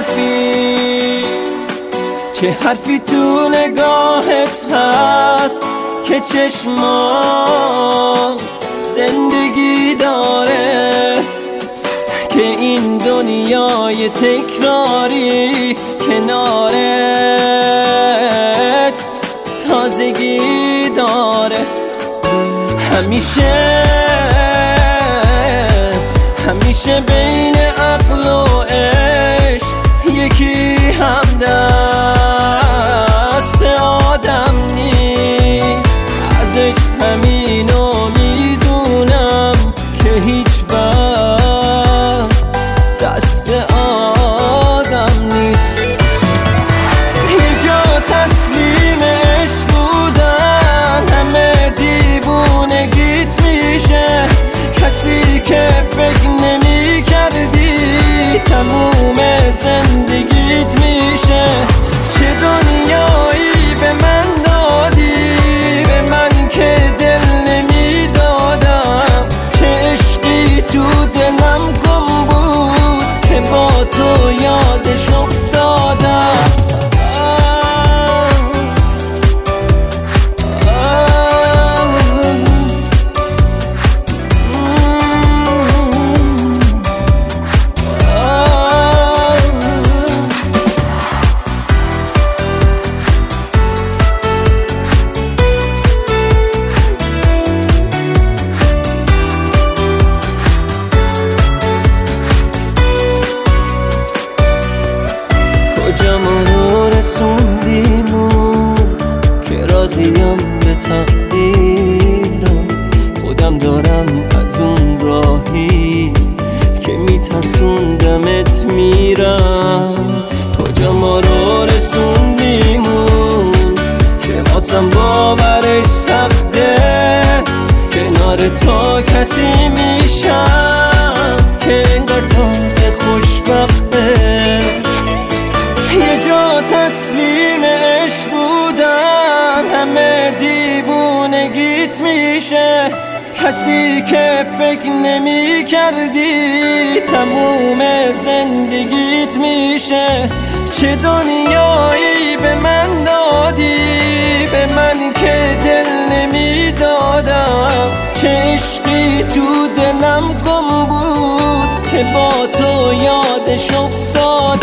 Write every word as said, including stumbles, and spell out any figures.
حرفی چه حرفی تو نگاهت هست که چشما زندگی داره، که این دنیای تکراری کنارت تازگی داره. همیشه همیشه بین عقل و عشق یکی هم دست آدم نیست. ازش همینو میدونم که هیچ وقت دست آدم نیست. یه جا تسلیم عشق بودن همه دیوونگیت میشه، کسی که فکر نمی کردی تموم زندگیت میشه. چه دنیایی به من دادی، به من که دل نمی دادم، چه عشقی تو دلم گم بود که با تو یادش افتادم. کجا ما رو رسوندیمون که راضیم به تقدیرم، خودم دارم از اون راهی که میترسوندمت میرم. کجا ما رو رسوندیمون که واسم باورش سخته، کنار تو کسی میشم که انگار تازه خوشبخته. یه جا تسلیم عشق بودن همه دیوونگیت میشه، کسی که فکر نمی کردی تموم زندگیت میشه. چه دنیایی به من دادی، به من که دل نمی دادم، چه عشقی تو دلم گم بود که با تو یادش افتاد.